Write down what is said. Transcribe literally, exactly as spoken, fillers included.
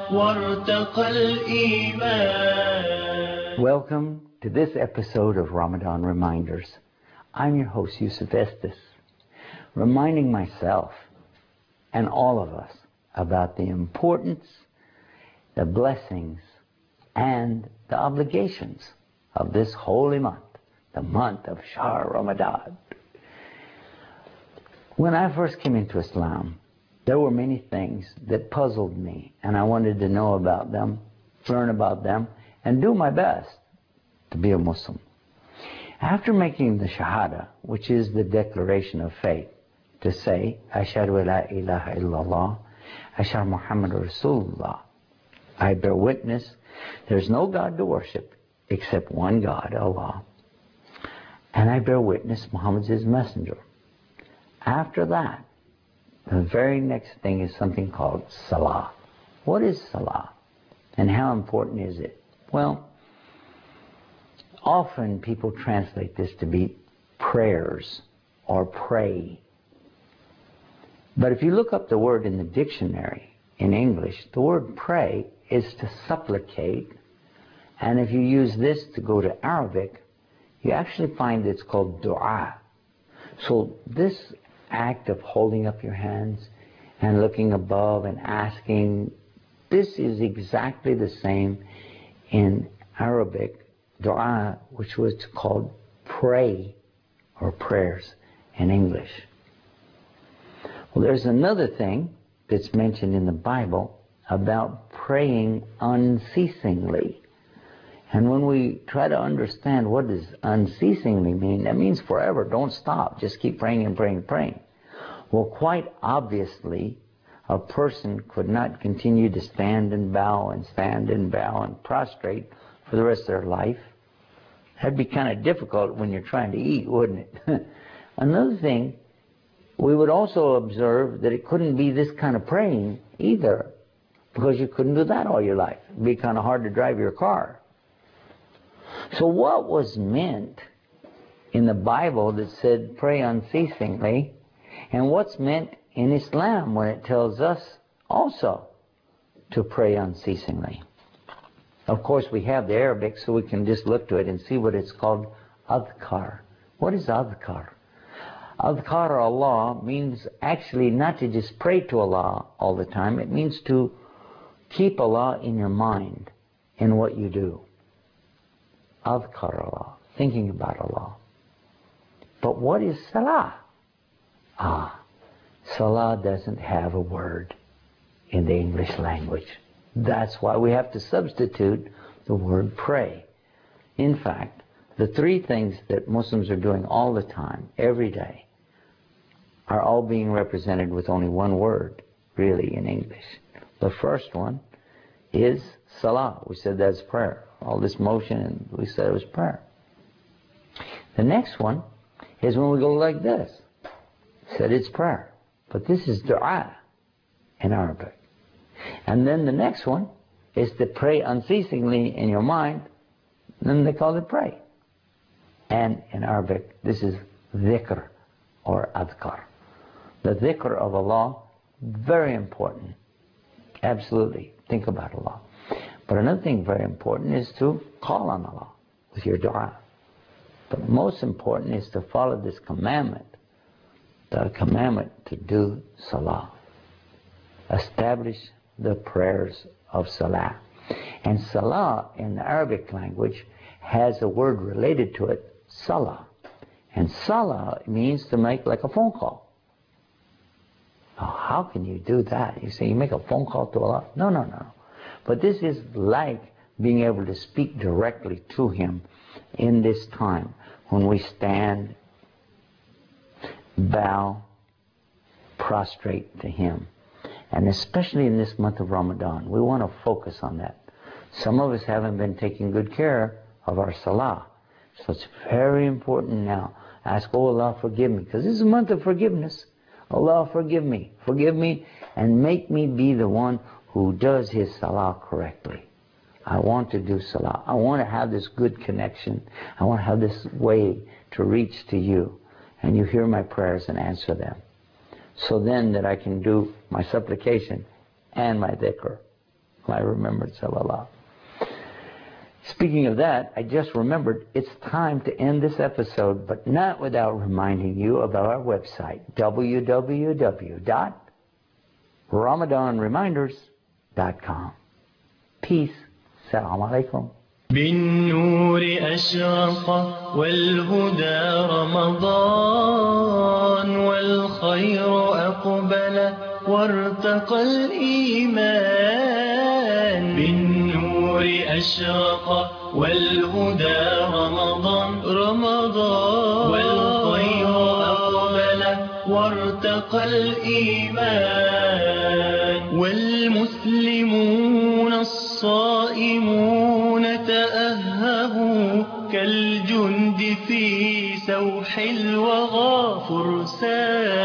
وارتقى الإيمان. Welcome to this episode of Ramadan Reminders. I'm your host, Yusuf Estes, reminding myself and all of us about the importance, the blessings, and the obligations of this holy month, the month of Shahr Ramadan. When I first came into Islam, there were many things that puzzled me, and I wanted to know about them, learn about them, and do my best to be a Muslim. After making the Shahada, which is the declaration of faith, to say, Ashhadu la ilaha illallah, Ashhadu Muhammad Rasulullah, I bear witness there's no God to worship except one God, Allah, and I bear witness Muhammad is his messenger. After that, the very next thing is something called Salah. What is Salah? And how important is it? Well, often people translate this to be prayers or pray. But if you look up the word in the dictionary in English, the word pray is to supplicate. And if you use this to go to Arabic, you actually find it's called dua. So this act of holding up your hands and looking above and asking, this is exactly the same in Arabic, dua, which was called pray or prayers in English. Well, there's another thing that's mentioned in the Bible about praying unceasingly. And when we try to understand what does unceasingly mean, that means forever. Don't stop. Just keep praying and praying and praying. Well, quite obviously, a person could not continue to stand and bow and stand and bow and prostrate for the rest of their life. That'd be kind of difficult when you're trying to eat, wouldn't it? Another thing, we would also observe that it couldn't be this kind of praying either, because you couldn't do that all your life. It'd be kind of hard to drive your car. So what was meant in the Bible that said pray unceasingly, and what's meant in Islam when it tells us also to pray unceasingly? Of course, we have the Arabic, so we can just look to it and see what it's called, adhkar. What is adhkar? Adhkar Allah means actually not to just pray to Allah all the time. It means to keep Allah in your mind in what you do. Adhkar Allah, thinking about Allah. But what is Salah? Ah, Salah doesn't have a word in the English language. That's why we have to substitute the word pray. In fact, the three things that Muslims are doing all the time, every day, are all being represented with only one word, really, in English. The first one is Salah. We said that's prayer. All this motion, and we said it was prayer. The next one is when we go like this. Said it's prayer. But this is dua in Arabic. And then the next one is to pray unceasingly in your mind. Then they call it pray. And in Arabic, this is dhikr or adhkar. The dhikr of Allah, very important. Absolutely. Think about Allah. But another thing very important is to call on Allah with your dua. But most important is to follow this commandment, the commandment to do salah. Establish the prayers of salah. And salah in the Arabic language has a word related to it, salah. And salah means to make like a phone call. Now, how can you do that? You say you make a phone call to Allah? No, no, no. But this is like being able to speak directly to Him in this time when we stand, bow, prostrate to Him. And especially in this month of Ramadan, we want to focus on that. Some of us haven't been taking good care of our salah. So it's very important now. Ask, oh Allah, forgive me. Because this is a month of forgiveness. Allah, forgive me. Forgive me and make me be the one who does his salah correctly. I want to do salah. I want to have this good connection. I want to have this way to reach to you. And you hear my prayers and answer them. So then that I can do my supplication and my dhikr. My remembrance of Allah. Speaking of that, I just remembered it's time to end this episode, but not without reminding you about our website, w w w dot ramadan reminders dot com. Peace. Assalamu alaikum. بالنور أشرق والهدى رمضان والخير أقبل وارتقى الإيمان. بالنور أشرق والهدى رمضان رمضان والخير أقبل وارتقى الإيمان. والمسلمون الصائمون تأهبوا كالجند في سوح الوغى فرسان.